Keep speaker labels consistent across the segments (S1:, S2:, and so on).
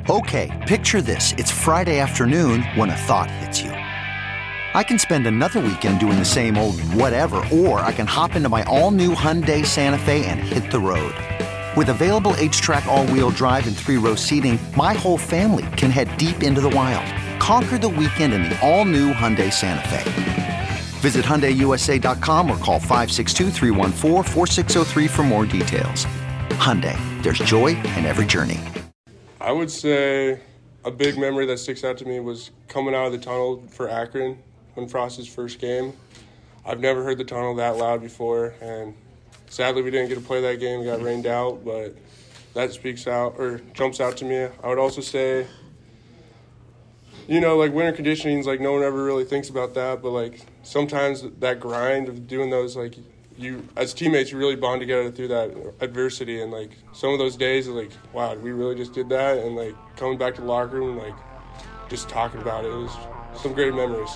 S1: Okay, picture this. It's Friday afternoon when a thought hits you. I can spend another weekend doing the same old whatever, or I can hop into my all-new Hyundai Santa Fe and hit the road. With available H-Track all-wheel drive and 3-row seating, my whole family can head deep into the wild. Conquer the weekend in the all-new Hyundai Santa Fe. Visit HyundaiUSA.com or call 562-314-4603 for more details. Hyundai, there's joy in every journey.
S2: I would say a big memory that sticks out to me was coming out of the tunnel for Akron when Frost's first game. I've never heard the tunnel that loud before, and sadly we didn't get to play that game. We got rained out, but that jumps out to me. I would also say, winter conditioning, no one ever really thinks about that, but sometimes that grind of doing those, you as teammates, you really bond together through that adversity, and some of those days wow, we really just did that, and coming back to the locker room and just talking about it. It was some great memories.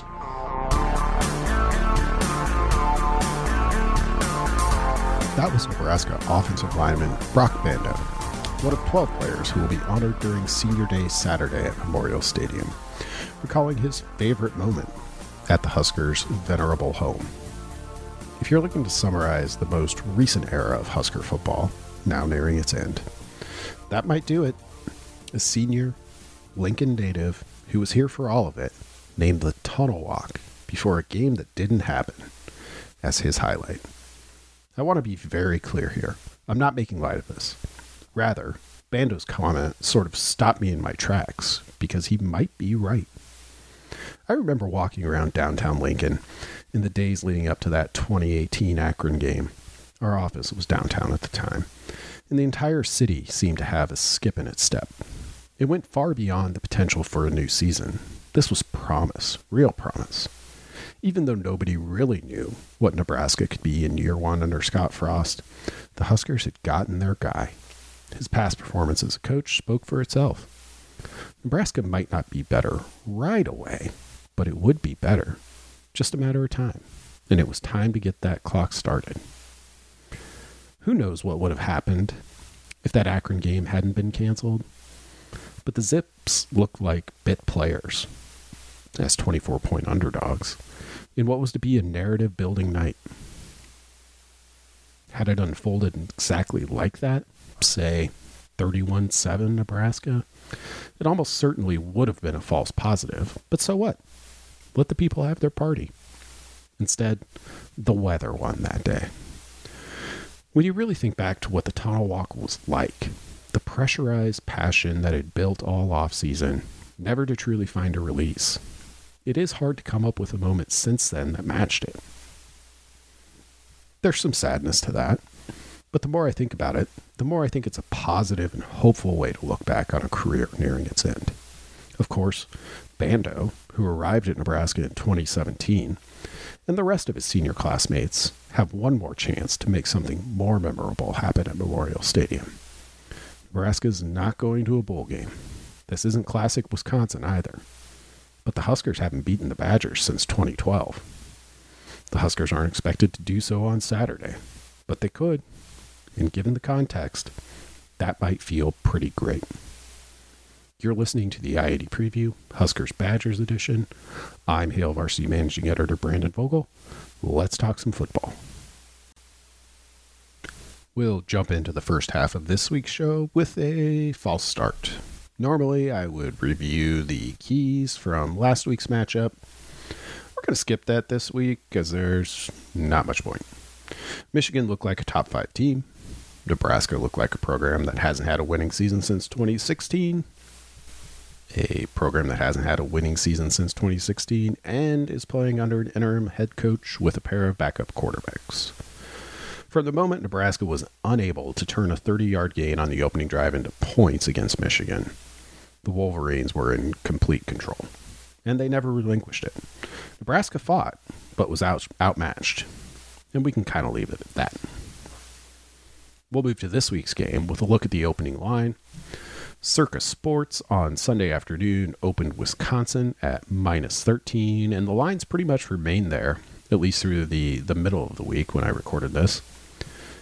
S3: That was Nebraska offensive lineman Brock Bando, one of 12 players who will be honored during Senior Day Saturday at Memorial Stadium, recalling his favorite moment at the Huskers' venerable home. If you're looking to summarize the most recent era of Husker football, now nearing its end, that might do it. A senior Lincoln native who was here for all of it named the Tunnel Walk before a game that didn't happen as his highlight. I want to be very clear here. I'm not making light of this. Rather, Bando's comment sort of stopped me in my tracks because he might be right. I remember walking around downtown Lincoln in the days leading up to that 2018 Akron game. Our office was downtown at the time, and the entire city seemed to have a skip in its step. It went far beyond the potential for a new season. This was promise, real promise. Even though nobody really knew what Nebraska could be in year one under Scott Frost, the Huskers had gotten their guy. His past performance as a coach spoke for itself. Nebraska might not be better right away, but it would be better. Just a matter of time. And it was time to get that clock started. Who knows what would have happened if that Akron game hadn't been canceled? But the Zips looked like bit players as 24-point underdogs in what was to be a narrative-building night. Had it unfolded exactly like that, say 31-7 Nebraska, it almost certainly would have been a false positive. But so what? Let the people have their party. Instead, the weather won that day. When you really think back to what the Tunnel Walk was like, the pressurized passion that had built all off-season, never to truly find a release, it is hard to come up with a moment since then that matched it. There's some sadness to that, but the more I think about it, the more I think it's a positive and hopeful way to look back on a career nearing its end. Of course, Bando, who arrived at Nebraska in 2017, and the rest of his senior classmates have one more chance to make something more memorable happen at Memorial Stadium. Nebraska's not going to a bowl game. This isn't classic Wisconsin either. But the Huskers haven't beaten the Badgers since 2012. The Huskers aren't expected to do so on Saturday, but they could. And given the context, that might feel pretty great. You're listening to the I-80 Preview, Huskers Badgers edition. I'm Hail Varsity Managing Editor Brandon Vogel. Let's talk some football. We'll jump into the first half of this week's show with a false start. Normally, I would review the keys from last week's matchup. We're going to skip that this week because there's not much point. Michigan looked like a top 5 team. Nebraska looked like a program that hasn't had a winning season since 2016. A program that hasn't had a winning season since 2016 and is playing under an interim head coach with a pair of backup quarterbacks. For the moment, Nebraska was unable to turn a 30-yard gain on the opening drive into points against Michigan. The Wolverines were in complete control, and they never relinquished it. Nebraska fought, but was outmatched, and we can kind of leave it at that. We'll move to this week's game with a look at the opening line. Circus Sports on Sunday afternoon opened Wisconsin at -13, and the lines pretty much remained there, at least through the middle of the week when I recorded this.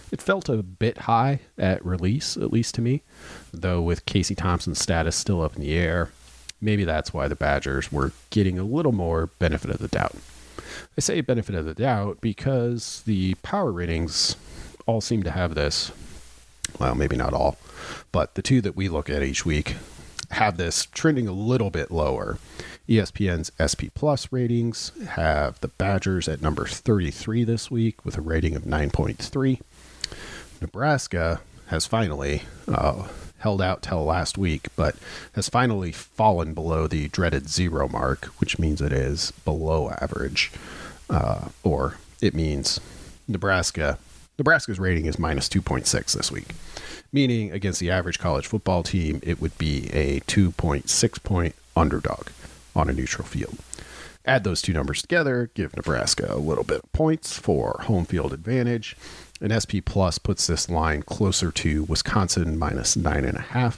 S3: It felt a bit high at release, at least to me, though with Casey Thompson's status still up in the air, maybe that's why the Badgers were getting a little more benefit of the doubt. I say benefit of the doubt because the power ratings all seem to have this, well, maybe not all, but the two that we look at each week have this trending a little bit lower. ESPN's SP Plus ratings have the Badgers at number 33 this week with a rating of 9.3. Nebraska has finally held out till last week, but has finally fallen below the dreaded 0 mark, which means it is below average, or it means Nebraska's rating is minus 2.6 this week, meaning against the average college football team, it would be a 2.6 point underdog on a neutral field. Add those two numbers together, give Nebraska a little bit of points for home field advantage, and SP Plus puts this line closer to Wisconsin minus 9.5.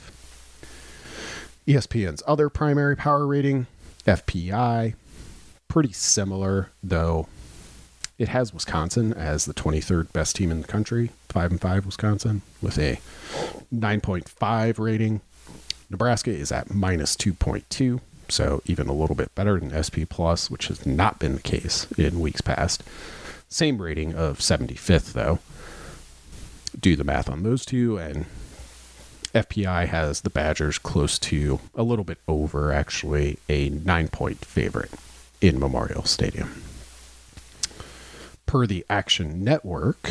S3: ESPN's other primary power rating, FPI, pretty similar, though it has Wisconsin as the 23rd best team in the country, 5-5 Wisconsin, with a 9.5 rating. Nebraska is at minus 2.2, so even a little bit better than SP Plus, which has not been the case in weeks past. Same rating of 75th, though. Do the math on those two, and FPI has the Badgers close to, a little bit over, actually, a 9-point favorite in Memorial Stadium. Per the Action Network,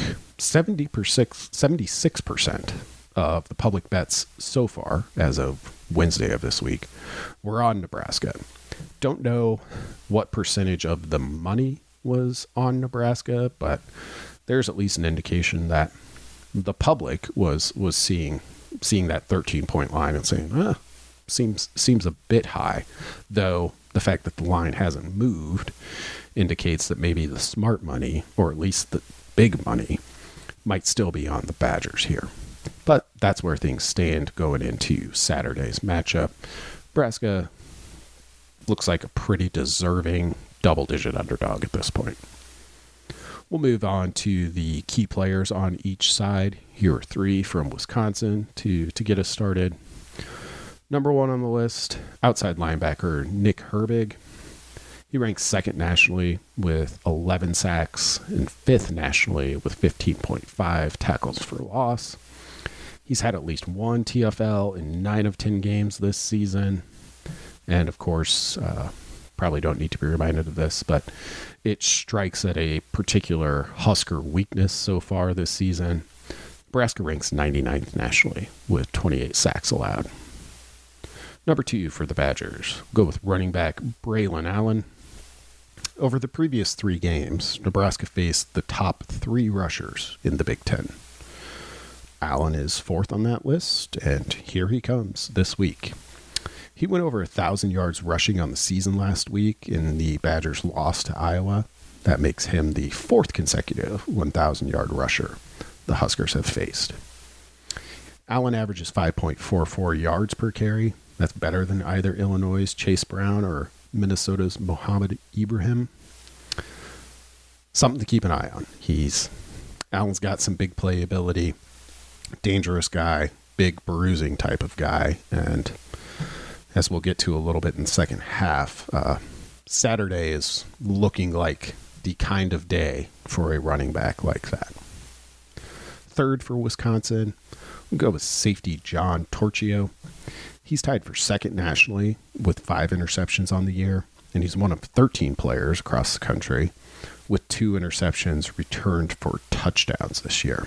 S3: 76% of the public bets so far, as of Wednesday of this week, were on Nebraska. Don't know what percentage of the money was on Nebraska, but there's at least an indication that the public was seeing that 13-point line and saying, seems a bit high, though the fact that the line hasn't moved indicates that maybe the smart money, or at least the big money, might still be on the Badgers here. But that's where things stand going into Saturday's matchup. Nebraska looks like a pretty deserving double-digit underdog at this point. We'll move on to the key players on each side. Here are three from Wisconsin to get us started. Number one on the list, outside linebacker Nick Herbig. He ranks second nationally with 11 sacks and fifth nationally with 15.5 tackles for loss. He's had at least one TFL in 9 of 10 games this season. And of course, probably don't need to be reminded of this, but it strikes at a particular Husker weakness so far this season. Nebraska ranks 99th nationally with 28 sacks allowed. Number two for the Badgers, go with running back Braylon Allen. Over the previous 3 games, Nebraska faced the top 3 rushers in the Big Ten. Allen is fourth on that list, and here he comes this week. He went over 1,000 yards rushing on the season last week in the Badgers' loss to Iowa. That makes him the 4th consecutive 1,000-yard rusher the Huskers have faced. Allen averages 5.44 yards per carry. That's better than either Illinois' Chase Brown or Minnesota's Mohamed Ibrahim. Something to keep an eye on. Allen's got some big playability, dangerous guy, big bruising type of guy, and as we'll get to a little bit in the second half, Saturday is looking like the kind of day for a running back like that. Third for Wisconsin, we'll go with safety John Torchio. He's tied for second nationally with 5 interceptions on the year, and he's one of 13 players across the country with 2 interceptions returned for touchdowns this year.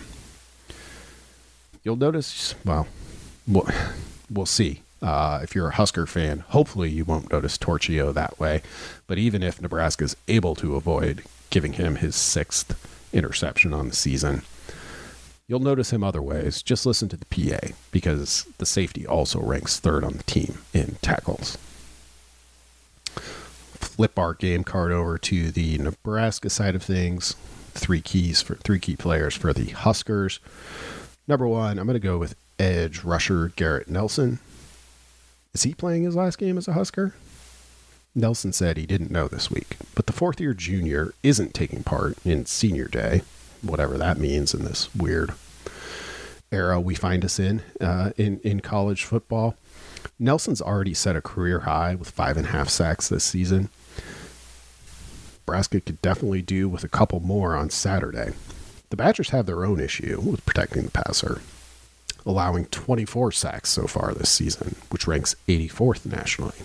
S3: You'll notice, well, we'll see. If you're a Husker fan, hopefully you won't notice Torchio that way. But even if Nebraska is able to avoid giving him his 6th interception on the season, you'll notice him other ways. Just listen to the PA, because the safety also ranks 3rd on the team in tackles. Flip our game card over to the Nebraska side of things. 3 key players for the Huskers. Number 1, I'm going to go with edge rusher Garrett Nelson. Is he playing his last game as a Husker? Nelson said he didn't know this week, but the 4th-year junior isn't taking part in senior day, whatever that means in this weird era we find us in college football. Nelson's already set a career high with 5.5 sacks this season. Nebraska could definitely do with a couple more on Saturday. The Badgers have their own issue with protecting the passer, allowing 24 sacks so far this season, which ranks 84th nationally.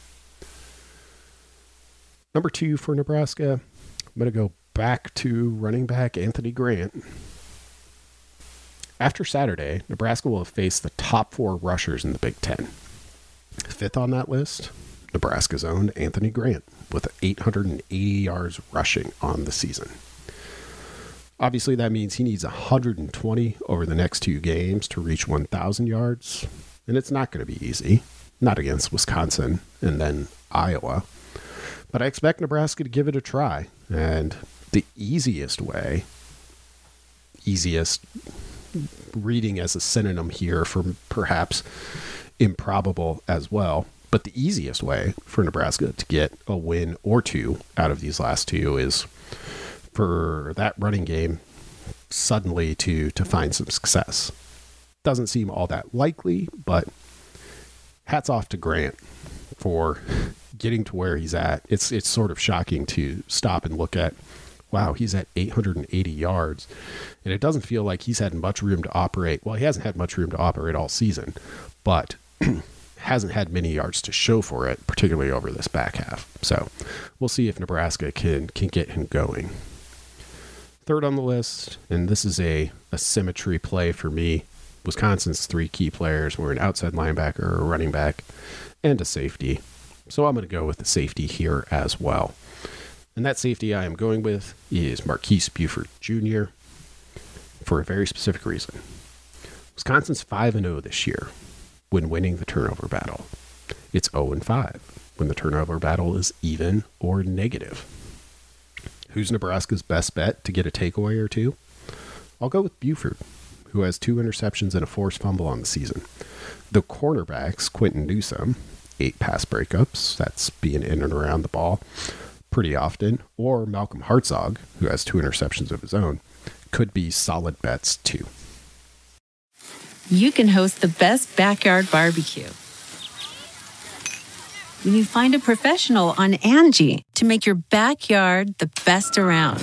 S3: Number 2 for Nebraska, I'm going to go back to running back Anthony Grant. After Saturday, Nebraska will have faced the top 4 rushers in the Big Ten. 5th on that list, Nebraska's own Anthony Grant, with 880 yards rushing on the season. Obviously, that means he needs 120 over the next 2 games to reach 1,000 yards, and it's not going to be easy. Not against Wisconsin and then Iowa. But I expect Nebraska to give it a try, and the easiest reading as a synonym here for perhaps improbable as well, but the easiest way for Nebraska to get a win or 2 out of these last 2 is for that running game suddenly to find some success. Doesn't seem all that likely, but hats off to Grant for getting to where he's at. It's sort of shocking to stop and look at, wow, he's at 880 yards, and it doesn't feel like he's had much room to operate. Well, he hasn't had much room to operate all season, but hasn't had many yards to show for it, particularly over this back half. So we'll see if Nebraska can get him going. 3rd on the list, and this is a symmetry play for me. Wisconsin's 3 key players were an outside linebacker, a running back, and a safety. So I'm going to go with the safety here as well. And that safety I am going with is Marquise Buford Jr. for a very specific reason. Wisconsin's 5-0 this year when winning the turnover battle. It's 0-5 when the turnover battle is even or negative. Who's Nebraska's best bet to get a takeaway or 2? I'll go with Buford, who has 2 interceptions and a forced fumble on the season. The cornerbacks, Quentin Newsome, 8 pass breakups, that's being in and around the ball pretty often, or Malcolm Hartzog, who has 2 interceptions of his own, could be solid bets too.
S4: You can host the best backyard barbecue when you find a professional on Angie to make your backyard the best around.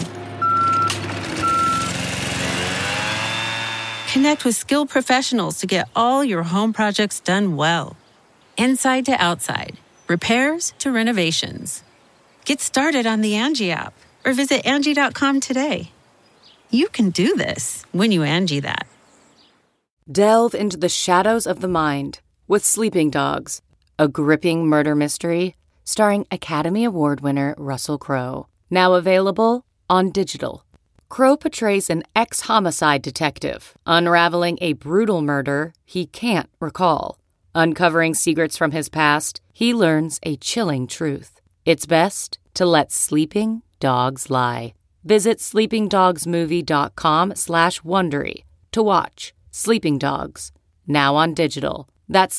S4: Connect with skilled professionals to get all your home projects done well. Inside to outside, repairs to renovations. Get started on the Angie app or visit Angie.com today. You can do this when you Angie that.
S5: Delve into the shadows of the mind with Sleeping Dogs, a gripping murder mystery starring Academy Award winner Russell Crowe. Now available on digital. Crowe portrays an ex-homicide detective unraveling a brutal murder he can't recall. Uncovering secrets from his past, he learns a chilling truth. It's best to let sleeping dogs lie. Visit sleepingdogsmovie.com/Wondery to watch Sleeping Dogs, now on digital. That's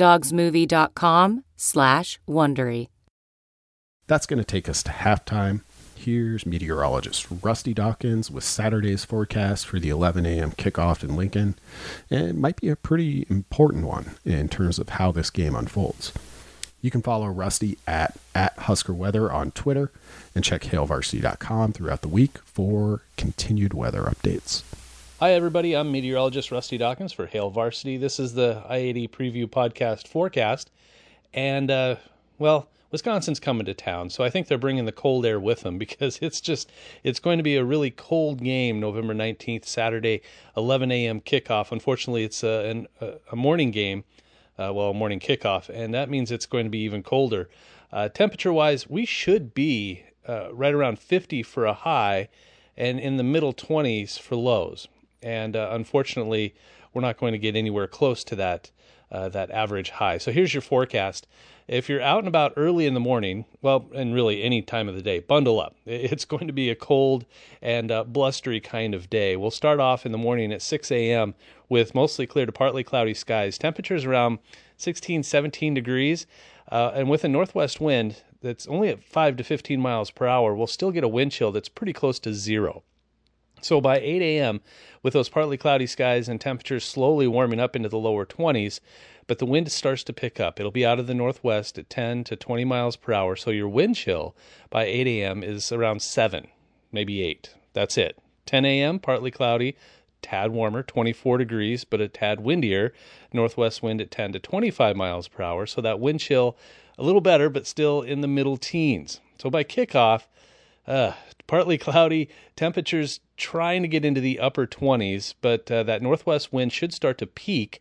S5: sleepingdogsmovie.com/Wondery.
S3: That's going to take us to halftime. Here's meteorologist Rusty Dawkins with Saturday's forecast for the 11 a.m. kickoff in Lincoln. And it might be a pretty important one in terms of how this game unfolds. You can follow Rusty at Husker Weather on Twitter and check HailVarsity.com throughout the week for continued weather updates.
S6: Hi, everybody. I'm meteorologist Rusty Dawkins for Hail Varsity. This is the I-80 Preview Podcast forecast. And, Wisconsin's coming to town, so I think they're bringing the cold air with them because it's going to be a really cold game November 19th, Saturday, 11 a.m. kickoff. Unfortunately, it's a morning game, a morning kickoff, and that means it's going to be even colder. Temperature-wise, we should be right around 50 for a high and in the middle 20s for lows. And unfortunately, we're not going to get anywhere close to that average high. So here's your forecast. If you're out and about early in the morning, and really any time of the day, bundle up. It's going to be a cold and blustery kind of day. We'll start off in the morning at 6 a.m. with mostly clear to partly cloudy skies. Temperatures around 16, 17 degrees. And with a northwest wind that's only at 5 to 15 miles per hour, we'll still get a wind chill that's pretty close to zero. So by 8 a.m., with those partly cloudy skies and temperatures slowly warming up into the lower 20s, but the wind starts to pick up. It'll be out of the northwest at 10 to 20 miles per hour, so your wind chill by 8 a.m. is around 7, maybe 8. That's it. 10 a.m., partly cloudy, tad warmer, 24 degrees, but a tad windier. Northwest wind at 10 to 25 miles per hour, so that wind chill a little better, but still in the middle teens. So by kickoff, partly cloudy, temperatures trying to get into the upper 20s, but that northwest wind should start to peak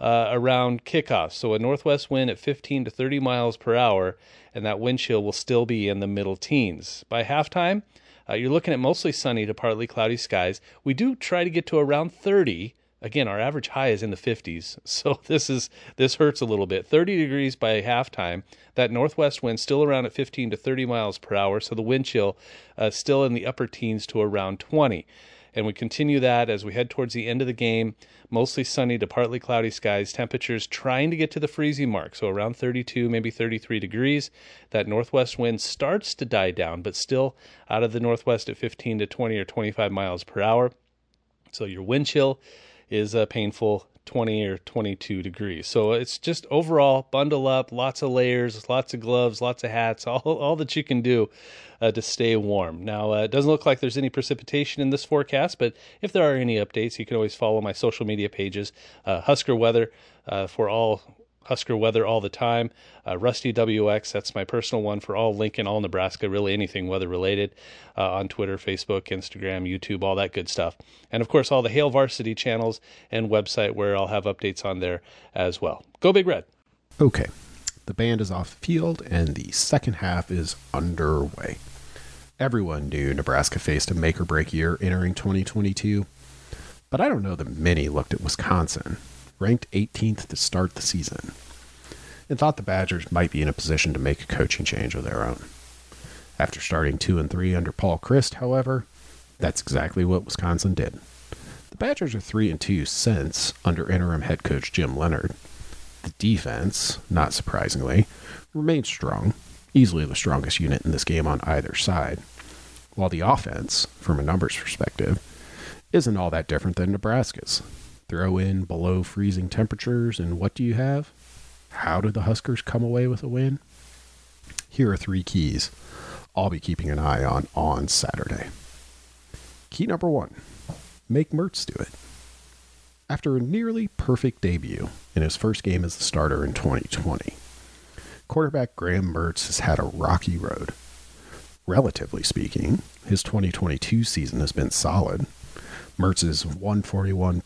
S6: around kickoff. So a northwest wind at 15 to 30 miles per hour, and that wind chill will still be in the middle teens. By halftime, you're looking at mostly sunny to partly cloudy skies. We do try to get to around 30. Again, our average high is in the 50s, so this hurts a little bit. 30 degrees by halftime. That northwest wind still around at 15 to 30 miles per hour, so the wind chill still in the upper teens to around 20. And we continue that as we head towards the end of the game. Mostly sunny to partly cloudy skies. Temperatures trying to get to the freezing mark, so around 32, maybe 33 degrees. That northwest wind starts to die down, but still out of the northwest at 15 to 20 or 25 miles per hour. So your wind chill is a painful 20 or 22 degrees. So it's just overall bundle up, lots of layers, lots of gloves, lots of hats, all that you can do to stay warm. Now, it doesn't look like there's any precipitation in this forecast, but if there are any updates, you can always follow my social media pages, Husker Weather for all Husker Weather all the time. Rusty WX, that's my personal one for all Lincoln, all Nebraska, really anything weather related on Twitter, Facebook, Instagram, YouTube, all that good stuff. And of course, all the Hail Varsity channels and website where I'll have updates on there as well. Go Big Red.
S3: Okay, the band is off the field and the second half is underway. Everyone knew Nebraska faced a make-or-break year entering 2022, but I don't know that many looked at Wisconsin, ranked 18th to start the season, and thought the Badgers might be in a position to make a coaching change of their own. After starting 2-3 under Paul Chryst, however, that's exactly what Wisconsin did. The Badgers are 3-2 since under interim head coach Jim Leonhard. The defense, not surprisingly, remained strong, easily the strongest unit in this game on either side, while the offense, from a numbers perspective, isn't all that different than Nebraska's. Throw in below freezing temperatures, and what do you have? How did the Huskers come away with a win? Here are 3 keys I'll be keeping an eye on Saturday. Key number 1, make Mertz do it. After a nearly perfect debut in his first game as a starter in 2020, quarterback Graham Mertz has had a rocky road. Relatively speaking, his 2022 season has been solid. Mertz's 141.7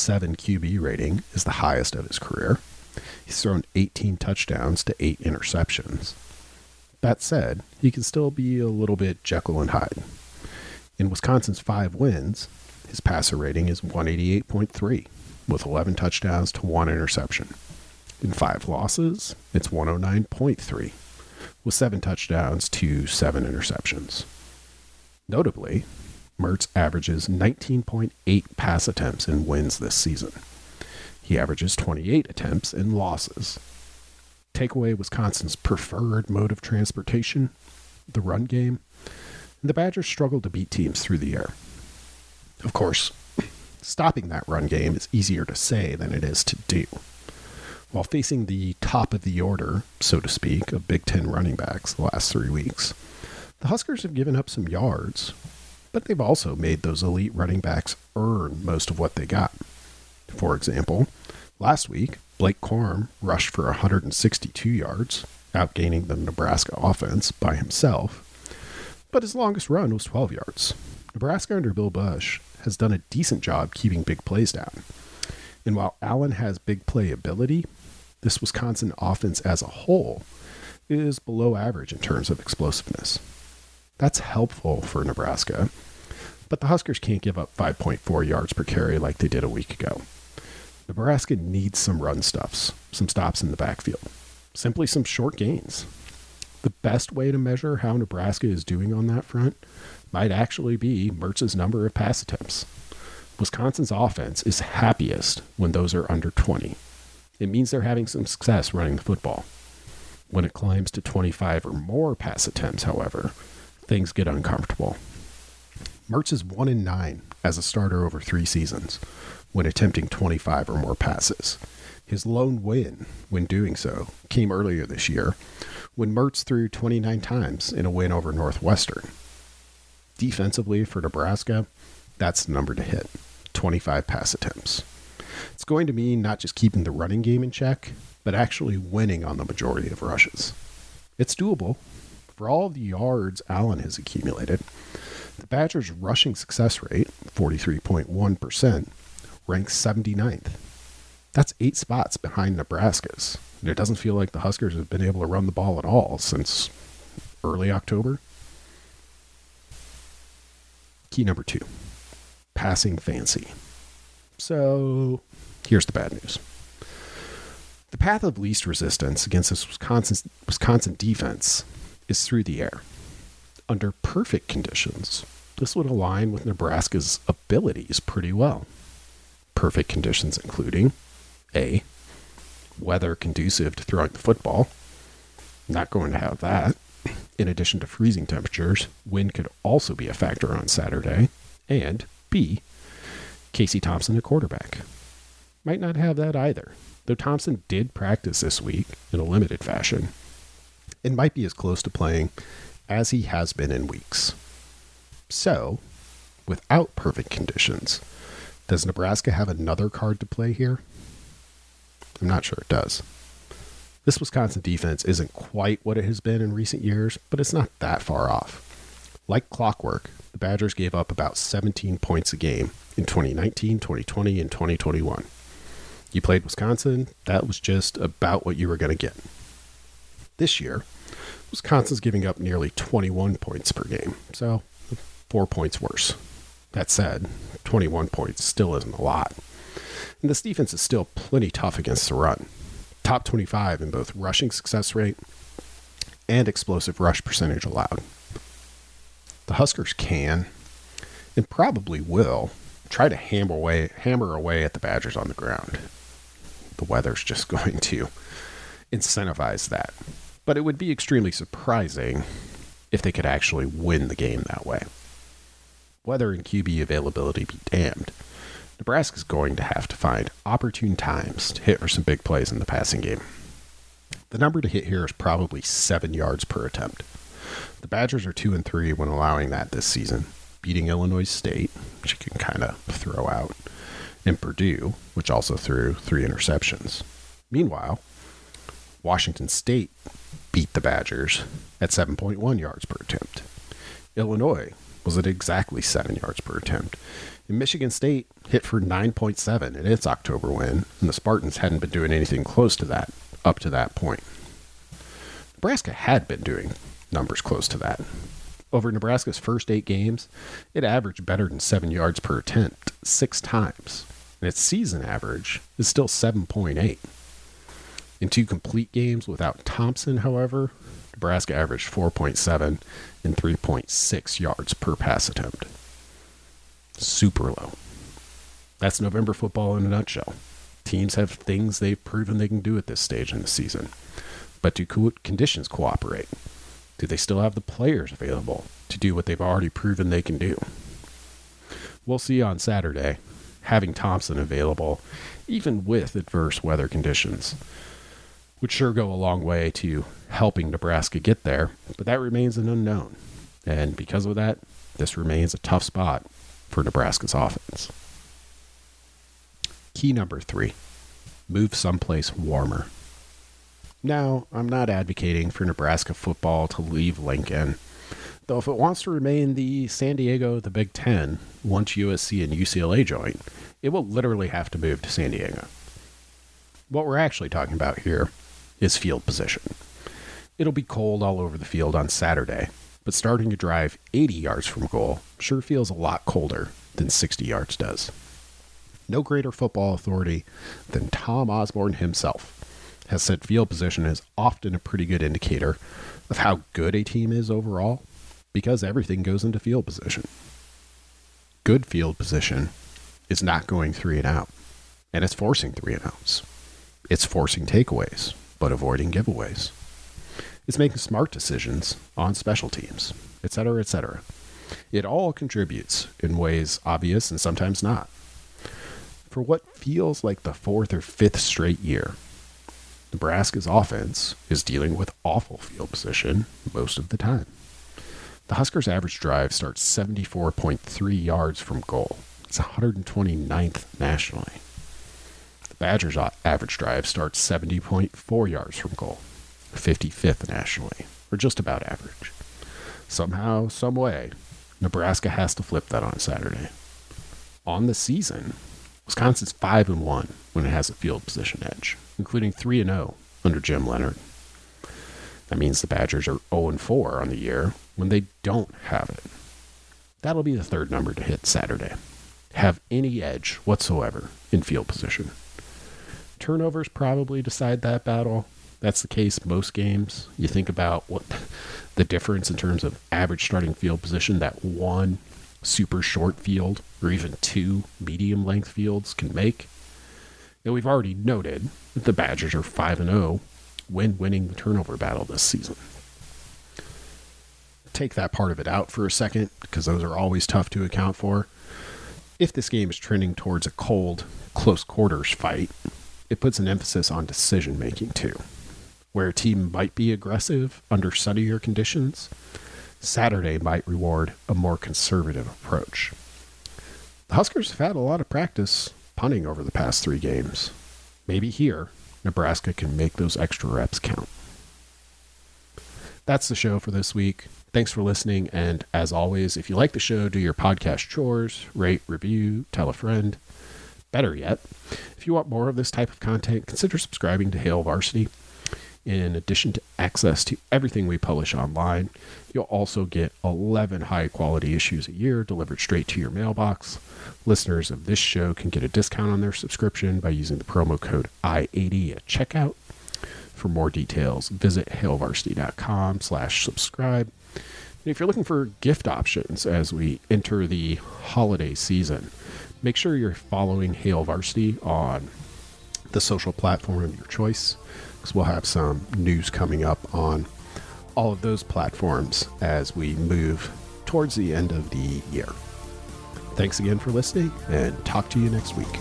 S3: QB rating is the highest of his career. He's thrown 18 touchdowns to 8 interceptions. That said, he can still be a little bit Jekyll and Hyde. In Wisconsin's 5 wins, his passer rating is 188.3, with 11 touchdowns to 1 interception. In 5 losses, it's 109.3, with 7 touchdowns to 7 interceptions. Notably, Mertz averages 19.8 pass attempts in wins this season. He averages 28 attempts in losses. Take away Wisconsin's preferred mode of transportation, the run game, and the Badgers struggled to beat teams through the air. Of course, stopping that run game is easier to say than it is to do. While facing the top of the order, so to speak, of Big Ten running backs the last 3 weeks, the Huskers have given up some yards, but they've also made those elite running backs earn most of what they got. For example, last week, Blake Corum rushed for 162 yards, outgaining the Nebraska offense by himself, but his longest run was 12 yards. Nebraska under Bill Busch has done a decent job keeping big plays down. And while Allen has big play ability, this Wisconsin offense as a whole is below average in terms of explosiveness. That's helpful for Nebraska, but the Huskers can't give up 5.4 yards per carry like they did a week ago. Nebraska needs some run stuffs, some stops in the backfield, simply some short gains. The best way to measure how Nebraska is doing on that front might actually be Mertz's number of pass attempts. Wisconsin's offense is happiest when those are under 20. It means they're having some success running the football. When it climbs to 25 or more pass attempts, however, things get uncomfortable. Mertz is 1-9 as a starter over 3 seasons when attempting 25 or more passes. His lone win when doing so came earlier this year when Mertz threw 29 times in a win over Northwestern. Defensively for Nebraska, that's the number to hit, 25 pass attempts. It's going to mean not just keeping the running game in check, but actually winning on the majority of rushes. It's doable. For all the yards Allen has accumulated, the Badgers' rushing success rate, 43.1%, ranks 79th. That's 8 spots behind Nebraska's. And it doesn't feel like the Huskers have been able to run the ball at all since early October. Key number 2, passing fancy. So here's the bad news. The path of least resistance against this Wisconsin defense is through the air. Under perfect conditions, this would align with Nebraska's abilities pretty well. Perfect conditions including A, weather conducive to throwing the football. Not going to have that. In addition to freezing temperatures, wind could also be a factor on Saturday. And B, Casey Thompson at quarterback. Might not have that either, though Thompson did practice this week in a limited fashion and might be as close to playing as he has been in weeks. So, without perfect conditions, does Nebraska have another card to play here? I'm not sure it does. This Wisconsin defense isn't quite what it has been in recent years, but it's not that far off. Like clockwork, the Badgers gave up about 17 points a game in 2019, 2020, and 2021. You played Wisconsin, that was just about what you were going to get. This year, Wisconsin's giving up nearly 21 points per game, so 4 points worse. That said, 21 points still isn't a lot. And this defense is still plenty tough against the run. Top 25 in both rushing success rate and explosive rush percentage allowed. The Huskers can, and probably will, try to hammer away at the Badgers on the ground. The weather's just going to incentivize that. But it would be extremely surprising if they could actually win the game that way. Weather and QB availability be damned. Nebraska's going to have to find opportune times to hit for some big plays in the passing game. The number to hit here is probably 7 yards per attempt. The Badgers are 2-3 when allowing that this season, beating Illinois State, which you can kind of throw out, and Purdue, which also threw 3 interceptions. Meanwhile, Washington State beat the Badgers at 7.1 yards per attempt. Illinois was at exactly 7 yards per attempt. And Michigan State hit for 9.7 in its October win, and the Spartans hadn't been doing anything close to that up to that point. Nebraska had been doing numbers close to that. Over Nebraska's first 8 games, it averaged better than 7 yards per attempt 6 times, and its season average is still 7.8. In 2 complete games without Thompson, however, Nebraska averaged 4.7 and 3.6 yards per pass attempt. Super low. That's November football in a nutshell. Teams have things they've proven they can do at this stage in the season. But do conditions cooperate? Do they still have the players available to do what they've already proven they can do? We'll see on Saturday, having Thompson available, even with adverse weather conditions, would sure go a long way to helping Nebraska get there, but that remains an unknown. And because of that, this remains a tough spot for Nebraska's offense. Key number 3, move someplace warmer. Now, I'm not advocating for Nebraska football to leave Lincoln, though if it wants to remain the San Diego of the Big Ten, once USC and UCLA join, it will literally have to move to San Diego. What we're actually talking about here is field position. It'll be cold all over the field on Saturday, but starting to drive 80 yards from goal sure feels a lot colder than 60 yards does. No greater football authority than Tom Osborne himself has said field position is often a pretty good indicator of how good a team is overall, because everything goes into field position. Good field position is not going 3 and out, and it's forcing 3 and outs. It's forcing takeaways, but avoiding giveaways. It's making smart decisions on special teams, etc., etc. It all contributes in ways obvious and sometimes not. For what feels like the fourth or fifth straight year, Nebraska's offense is dealing with awful field position most of the time. The Huskers' average drive starts 74.3 yards from goal. It's 129th nationally. The Badgers' average drive starts 70.4 yards from goal, 55th nationally, or just about average. Somehow, some way, Nebraska has to flip that on Saturday. On the season, Wisconsin's 5-1 when it has a field position edge, including 3-0 under Jim Leonhard. That means the Badgers are 0-4 on the year when they don't have it. That'll be the third number to hit Saturday. Have any edge whatsoever in field position. Turnovers probably decide that battle. That's the case most games. You think about what the difference in terms of average starting field position that one super short field or even two medium length fields can make. Now, we've already noted that the Badgers are 5-0 when winning the turnover battle this season. Take that part of it out for a second, because those are always tough to account for. If this game is trending towards a cold, close quarters fight, it puts an emphasis on decision making too. Where a team might be aggressive under sunnier conditions, Saturday might reward a more conservative approach. The Huskers have had a lot of practice punting over the past 3 games. Maybe here, Nebraska can make those extra reps count. That's the show for this week. Thanks for listening, and as always, if you like the show, do your podcast chores, rate, review, tell a friend. Better yet, if you want more of this type of content, consider subscribing to Hail Varsity. In addition to access to everything we publish online, you'll also get 11 high-quality issues a year delivered straight to your mailbox. Listeners of this show can get a discount on their subscription by using the promo code I80 at checkout. For more details, visit hailvarsity.com/subscribe. And if you're looking for gift options as we enter the holiday season, make sure you're following Hail Varsity on the social platform of your choice, because we'll have some news coming up on all of those platforms as we move towards the end of the year. Thanks again for listening, and talk to you next week.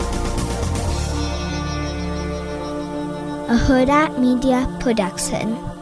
S7: A Huda Media Production.